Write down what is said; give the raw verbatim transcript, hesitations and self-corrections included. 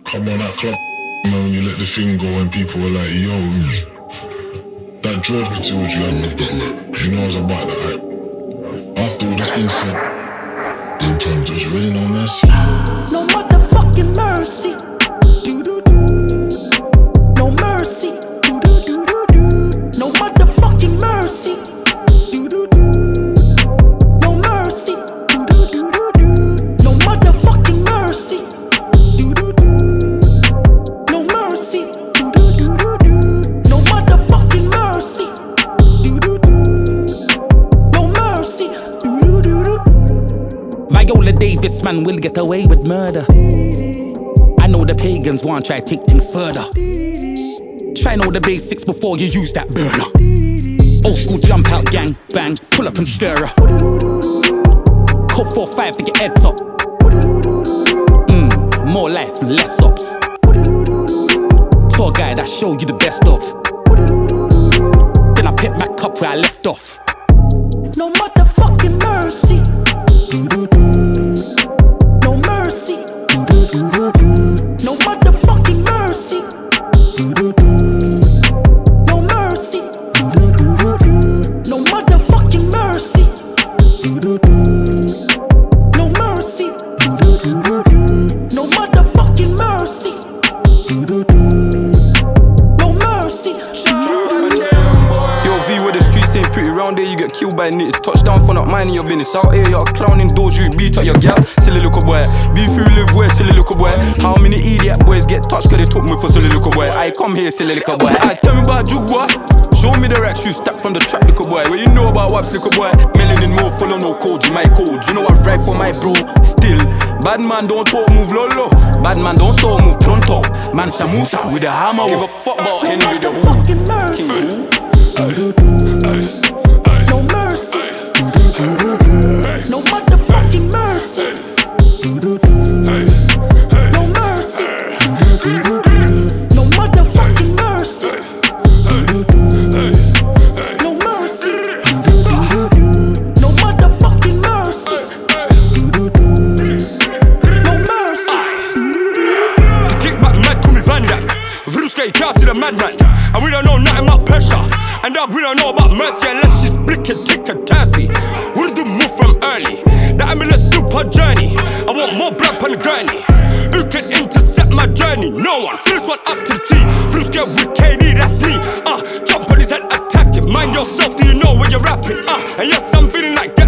come on that club, you know, when you let the thing go and people were like, yo, that drove me towards you. You know I was about that. Right? After all that's been said, there's really no mercy. No motherfucking mercy. No mercy. No motherfucking mercy. No mercy. No motherfucking mercy. No mercy. No motherfucking mercy. No mercy. Viola Davis, man, will get away with murder. I know the pagans want try take things further. Try know the basics before you use that burner. Old school jump out gang, bang, pull up and stir her. Code four five to get heads up. Mm, more life and less ups. Tour guide, I show you the best of. Then I pick back up where I left off. No motherfucking mercy. No mercy. No motherfucking mercy. No mercy. No motherfucking mercy. No mercy. No motherfucking mercy. No mercy. Yo, V, where the streets ain't pretty round there, you get killed by nitties. Touchdown for not minding your business. Out here, you're clowning doors, you beat up your gal. Silly little boy. Beef you live where, silly little boy. How many idiot boys get touched cause they took me for silly little boy? I come here, silly little boy. I tell me about juke boy. Show me the racks you stack from the track, little boy. What you know about waps, little boy? Melanin more, follow no code, you my code. You know I ride for my bro, still. Bad man don't talk, move lolo. Bad man don't stall, move pronto. Man Shamusa with a hammer. Give a fuck about Henry the Who. King Who. No mercy. No motherfucking mercy. No mercy. No motherfucking mercy. No mercy. No motherfucking mercy. No mercy. Kick back mad, call me Van Damme. Vrooska, you can't see the madman. And we don't know nothing about pressure. And that we don't know about mercy unless she's blick and tick and thirsty. Wouldn't do move from early. The ambulance still per journey. I want more blood on the gurney. Who can intercept my journey? No one. First one up to the T. Vrooska with K D, that's me. Uh, jump on his head, attack him. Mind yourself, do you know when you're rapping? Uh, and yes, I'm feeling like